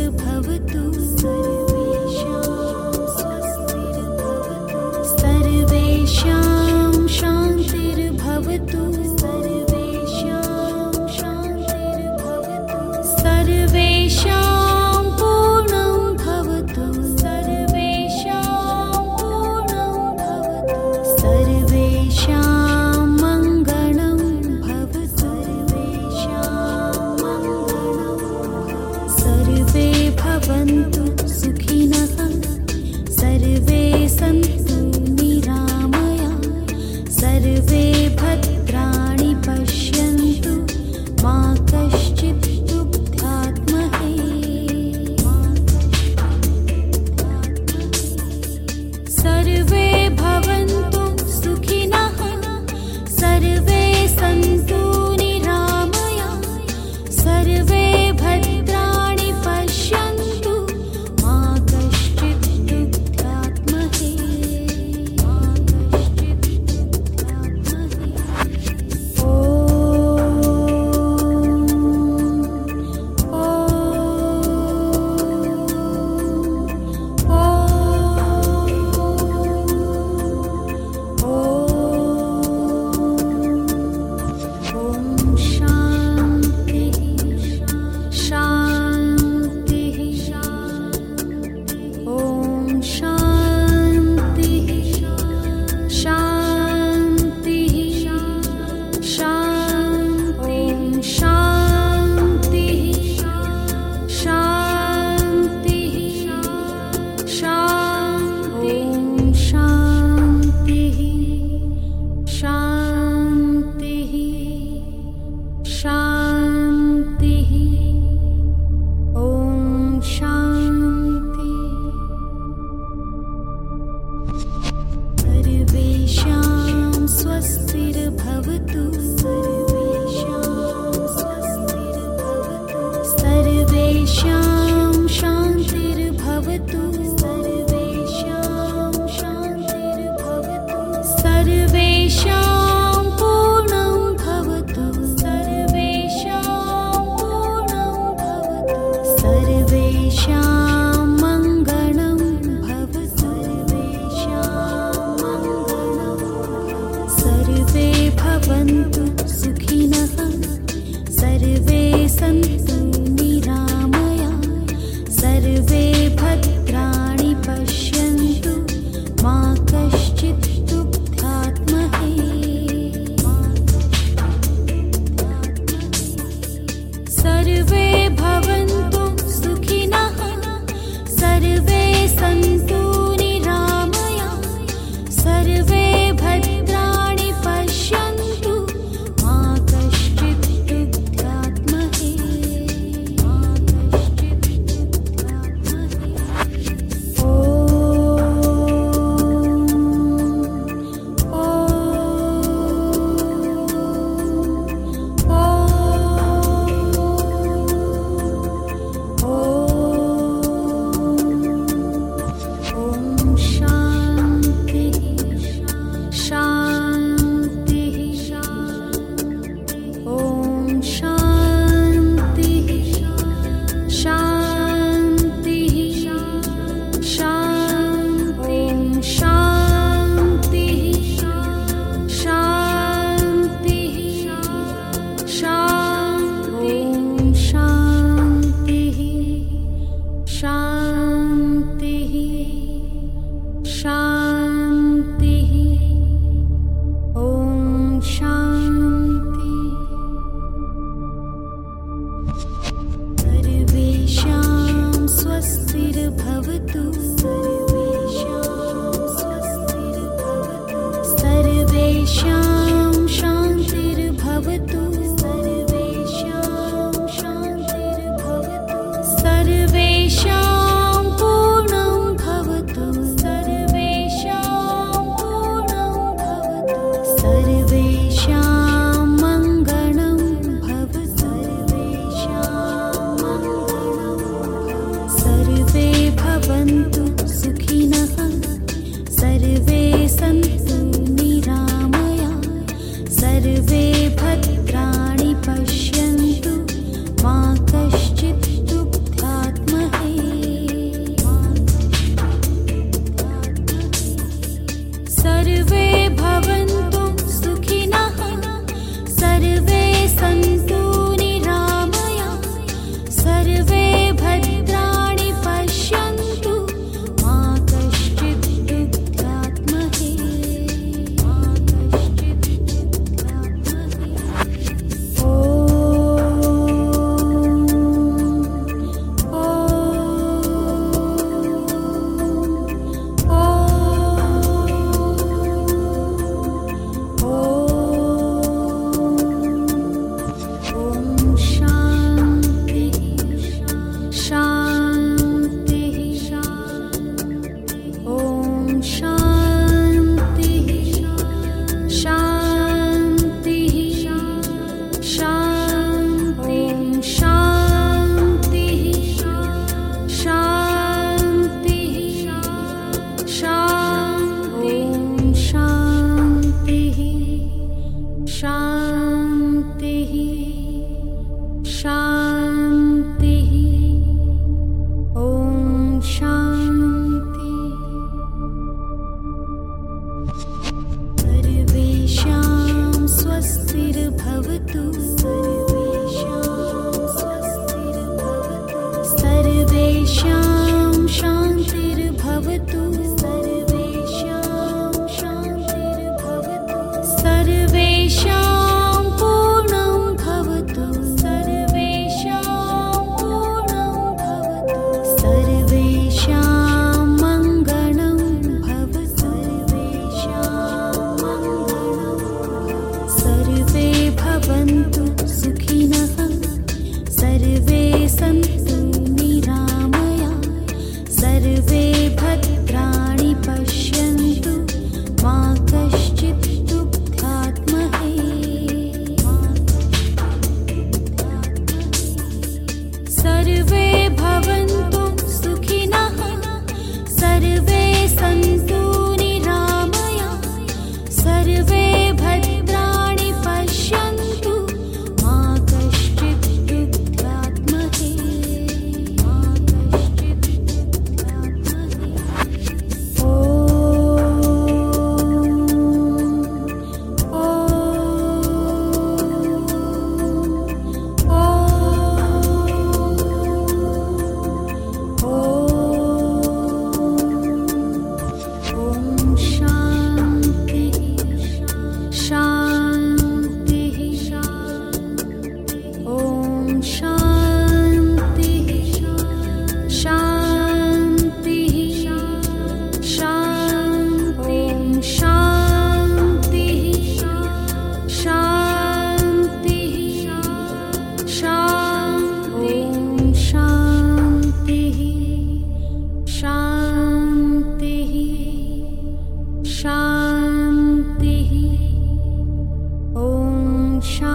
स्वस्तिर्भवतु सर्वेषां शान्तिर्भवतु सर्वेषां पूर्णं भवतु सर्वेषां मङ्गलं भवतु सर्वे भवन्तु सुखिनः सर्वे सन्तु निरामया सर्वे भद्राणि पश्यन्तु मा कश्चित् दुःखात्महे सर्वे भवन्तु सुखिनः सर्वे सन्तु निरामया सर्वे भद्राणि पश्यन्तु मा कश्चित् दुःखात्महे सर्वेषां स्वस्तिर्भवतु सर्वेषां शान्तिर्भवतु सर्वेषां पूर्णं भवतु सर्वेषां मङ्गलं भवतु सर्वे भवन्तु सुखिनः सर्वे सन्तु निरामया सर्वे भद्राणि पश्यन्तु मा कश्चित् दुःखात्महे सर्वे भवन्तु सुखिनः सर्वे सन्तु निरामया सर्वे भद्राणि पश्यन्तु मा कश्चित् दुःखात्महे सर्वेषां स्वस्तिर्भवतु सर्वेषां शान्तिर्भवतु सर्वेषां पूर्णं भवतु सर्वेषां मङ्गलं भवतु सर्वे भवन्तु सुखिनः शांति। ॐ शांति। सर्वेषां स्वस्तिर्भवतु। सर्वेषां शान्तिर्भवतु। सर्वेषां पूर्णं भवतु। सर्वेषां मङ्गलं भवतु। सर्वे भवन्तु सुखिनः। सर्वे सन्तु निरामया। सर्वे भद्राणि पश्यन्तु मा कश्चित् दुःखात्महे। सर्वे भवन्तु सुखिनः। सर्वे सन्तु निरामया। सर्वे भद्राणि पश्यन्तु मा कश्चित् दुःखात्महे। शांति। ॐ शांति।